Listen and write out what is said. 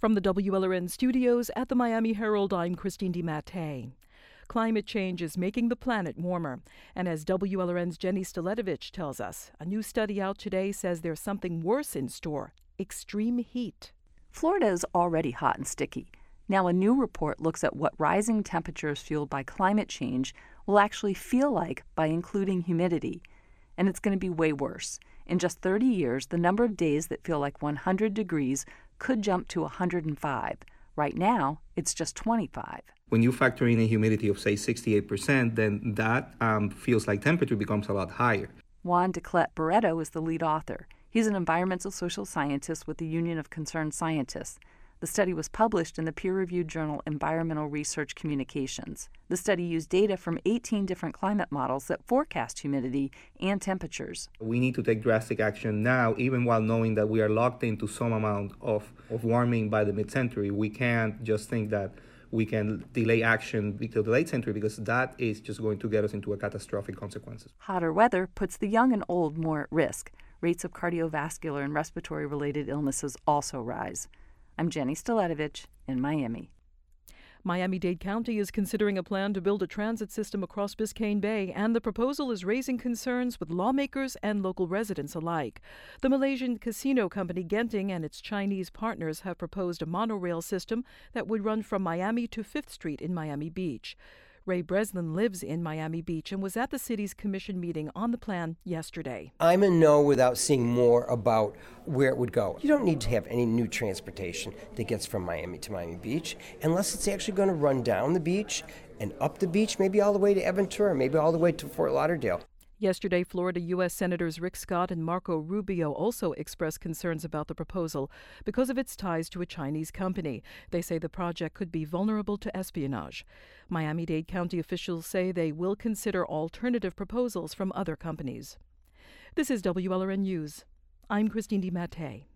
From the WLRN studios at the Miami Herald, I'm Christine DiMattei. Climate change is making the planet warmer. And as WLRN's Jenny Staletovich tells us, a new study out today says there's something worse in store: extreme heat. Florida is already hot and sticky. Now a new report looks at what rising temperatures fueled by climate change will actually feel like by including humidity. And it's going to be way worse. In just 30 years, the number of days that feel like 100 degrees could jump to 105. Right now, it's just 25. When you factor in a humidity of, say, 68%, then that feels like temperature becomes a lot higher. Juan Declet Barreto is the lead author. He's an environmental social scientist with the Union of Concerned Scientists. The study was published in the peer-reviewed journal Environmental Research Communications. The study used data from 18 different climate models that forecast humidity and temperatures. We need to take drastic action now, even while knowing that we are locked into some amount of warming by the mid-century. We can't just think that we can delay action until the late century, because that is just going to get us into a catastrophic consequences. Hotter weather puts the young and old more at risk. Rates of cardiovascular and respiratory-related illnesses also rise. I'm Jenny Staletovich in Miami. Miami-Dade County is considering a plan to build a transit system across Biscayne Bay, and the proposal is raising concerns with lawmakers and local residents alike. The Malaysian casino company Genting and its Chinese partners have proposed a monorail system that would run from Miami to 5th Street in Miami Beach. Ray Breslin lives in Miami Beach and was at the city's commission meeting on the plan yesterday. I'm a no without seeing more about where it would go. You don't need to have any new transportation that gets from Miami to Miami Beach unless it's actually going to run down the beach and up the beach, maybe all the way to Aventura, maybe all the way to Fort Lauderdale. Yesterday, Florida U.S. Senators Rick Scott and Marco Rubio also expressed concerns about the proposal because of its ties to a Chinese company. They say the project could be vulnerable to espionage. Miami-Dade County officials say they will consider alternative proposals from other companies. This is WLRN News. I'm Christine DiMattei.